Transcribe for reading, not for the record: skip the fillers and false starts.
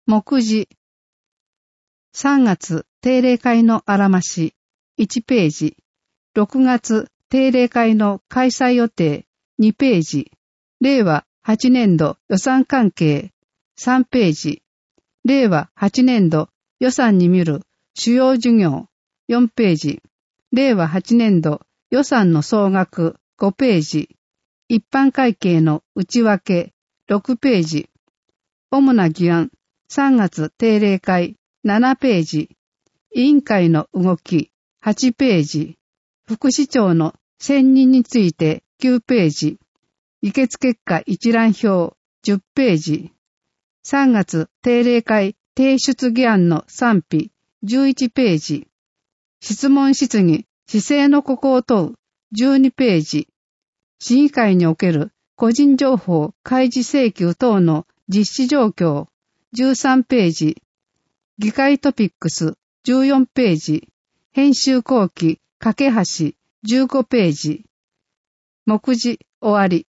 目次。3月定例会のあらまし、1ページ。6月定例会の開催予定、2ページ。令和8年度予算関係、3ページ。令和8年度予算に見る主要事業、4ページ。令和8年度予算の総額、5ページ。一般会計の内訳、6ページ。主な議案、3月定例会、7ページ。委員会の動き、8ページ。副市長の選任について、9ページ。議決結果一覧表、10ページ。3月定例会提出議案の賛否、11ページ。質問質疑、市政のここを問う、12ページ。市議会における個人情報開示請求等の実施状況、13ページ。議会トピックス、14ページ。編集後期、架け橋、15ページ。目次、終わり。